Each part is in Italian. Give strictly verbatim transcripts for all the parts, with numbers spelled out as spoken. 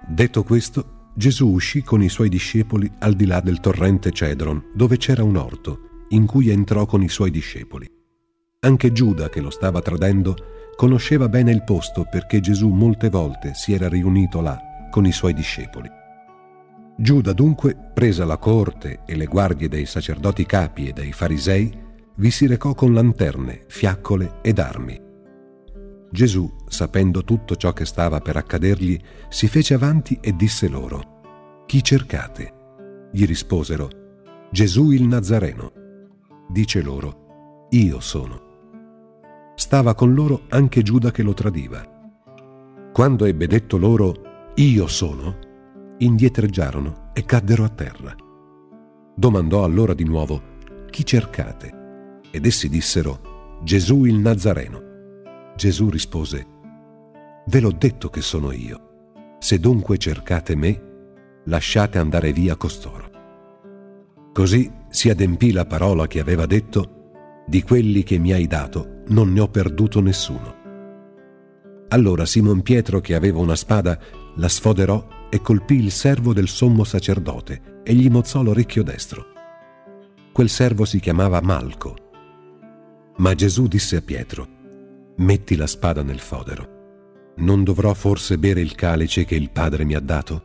Detto questo, Gesù uscì con i suoi discepoli al di là del torrente Cedron, dove c'era un orto, in cui entrò con i suoi discepoli. Anche Giuda, che lo stava tradendo, conosceva bene il posto perché Gesù molte volte si era riunito là con i suoi discepoli. Giuda dunque, presa la coorte e le guardie dei sacerdoti capi e dei farisei, vi si recò con lanterne, fiaccole ed armi. Gesù, sapendo tutto ciò che stava per accadergli, si fece avanti e disse loro: «Chi cercate?» Gli risposero: «Gesù il Nazareno». Dice loro: «Io sono». Stava con loro anche Giuda che lo tradiva. Quando ebbe detto loro: «Io sono», indietreggiarono e caddero a terra. Domandò allora di nuovo: «Chi cercate?» Ed essi dissero: «Gesù il Nazareno». Gesù rispose: «Ve l'ho detto che sono io. Se dunque cercate me, lasciate andare via costoro». Così si adempì la parola che aveva detto: «Di quelli che mi hai dato non ne ho perduto nessuno». Allora Simon Pietro, che aveva una spada, la sfoderò e colpì il servo del sommo sacerdote e gli mozzò l'orecchio destro. Quel servo si chiamava Malco. Ma Gesù disse a Pietro: «Metti la spada nel fodero. Non dovrò forse bere il calice che il Padre mi ha dato?»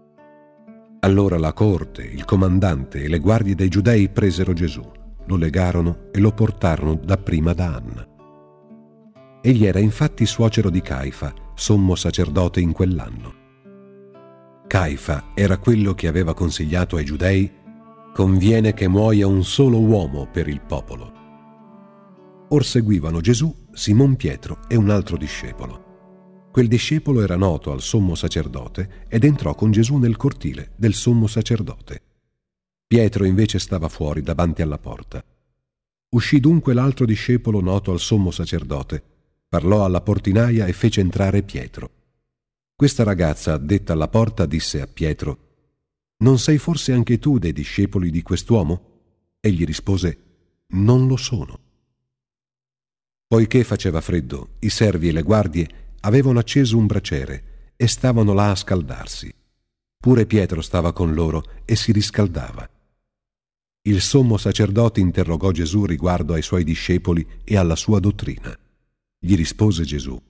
Allora la corte, il comandante e le guardie dei giudei presero Gesù, lo legarono e lo portarono dapprima da Anna. Egli era infatti suocero di Caifa, sommo sacerdote in quell'anno. Caifa era quello che aveva consigliato ai giudei: «Conviene che muoia un solo uomo per il popolo». Or seguivano Gesù, Simon Pietro e un altro discepolo. Quel discepolo era noto al sommo sacerdote ed entrò con Gesù nel cortile del sommo sacerdote. Pietro invece stava fuori davanti alla porta. Uscì dunque l'altro discepolo noto al sommo sacerdote, parlò alla portinaia e fece entrare Pietro. Questa ragazza, addetta alla porta, disse a Pietro: «Non sei forse anche tu dei discepoli di quest'uomo?» Egli rispose: «Non lo sono». Poiché faceva freddo, i servi e le guardie avevano acceso un braciere e stavano là a scaldarsi. Pure Pietro stava con loro e si riscaldava. Il sommo sacerdote interrogò Gesù riguardo ai suoi discepoli e alla sua dottrina. Gli rispose Gesù: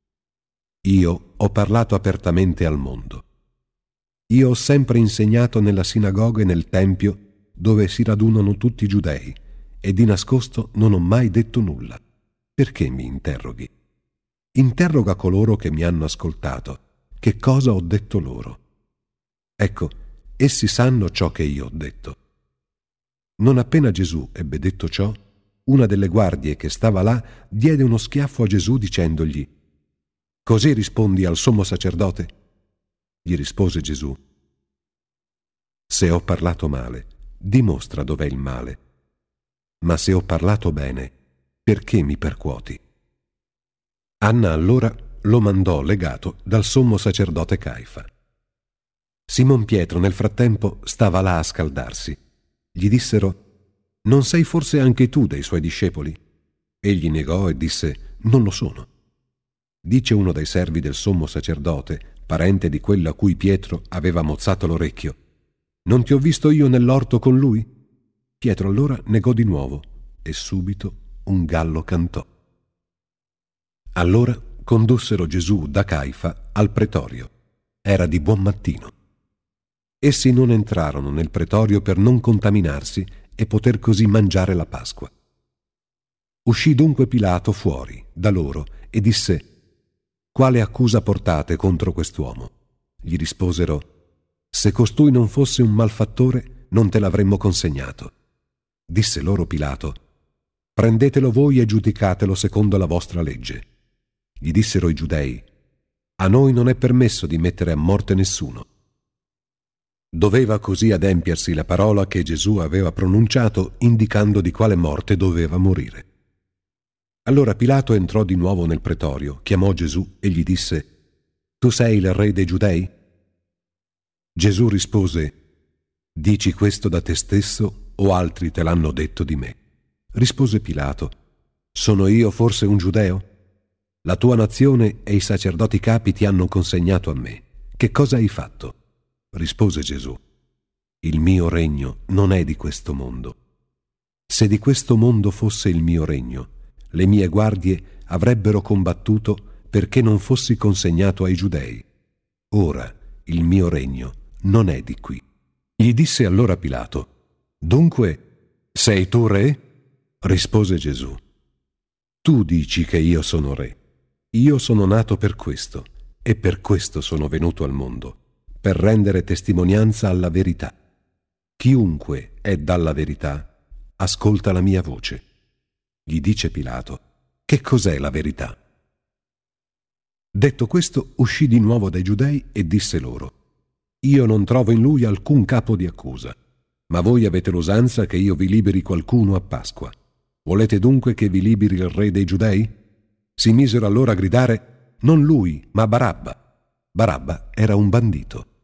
«Io ho parlato apertamente al mondo. Io ho sempre insegnato nella sinagoga e nel tempio dove si radunano tutti i giudei, e di nascosto non ho mai detto nulla. Perché mi interroghi? Interroga coloro che mi hanno ascoltato. Che cosa ho detto loro? Ecco, essi sanno ciò che io ho detto». Non appena Gesù ebbe detto ciò, una delle guardie che stava là diede uno schiaffo a Gesù dicendogli: «Così rispondi al sommo sacerdote?» Gli rispose Gesù: «Se ho parlato male, dimostra dov'è il male. Ma se ho parlato bene, perché mi percuoti?» Anna allora lo mandò legato dal sommo sacerdote Caifa. Simon Pietro nel frattempo stava là a scaldarsi. Gli dissero: «Non sei forse anche tu dei suoi discepoli?» Egli negò e disse: «Non lo sono». Dice uno dei servi del sommo sacerdote, parente di quello a cui Pietro aveva mozzato l'orecchio: «Non ti ho visto io nell'orto con lui?» Pietro allora negò di nuovo e subito un gallo cantò. Allora condussero Gesù da Caifa al pretorio. Era di buon mattino. Essi non entrarono nel pretorio per non contaminarsi e poter così mangiare la Pasqua. Uscì dunque Pilato fuori da loro e disse: «Quale accusa portate contro quest'uomo?» Gli risposero: «Se costui non fosse un malfattore, non te l'avremmo consegnato». Disse loro Pilato: «Prendetelo voi e giudicatelo secondo la vostra legge». Gli dissero i giudei: «A noi non è permesso di mettere a morte nessuno». Doveva così adempiersi la parola che Gesù aveva pronunciato, indicando di quale morte doveva morire. Allora Pilato entrò di nuovo nel pretorio, chiamò Gesù e gli disse: «Tu sei il re dei Giudei?» Gesù rispose: «Dici questo da te stesso o altri te l'hanno detto di me?» Rispose Pilato: «Sono io forse un giudeo? La tua nazione e i sacerdoti capi ti hanno consegnato a me. che cosa hai fatto? Rispose Gesù: il mio regno non è di questo mondo. Se di questo mondo fosse il mio regno, le mie guardie avrebbero combattuto perché non fossi consegnato ai Giudei. Ora il mio regno non è di qui. Gli disse allora Pilato: dunque, sei tu re? Rispose Gesù: tu dici che io sono re. Io sono nato per questo, e per questo sono venuto al mondo, per rendere testimonianza alla verità. Chiunque è dalla verità, ascolta la mia voce. Gli dice Pilato: che cos'è la verità? Detto questo, uscì di nuovo dai Giudei e disse loro: io non trovo in lui alcun capo di accusa, ma voi avete l'usanza che io vi liberi qualcuno a Pasqua. Volete dunque che vi liberi il re dei Giudei? Si misero allora a gridare: non lui, ma Barabba. Barabba era un bandito.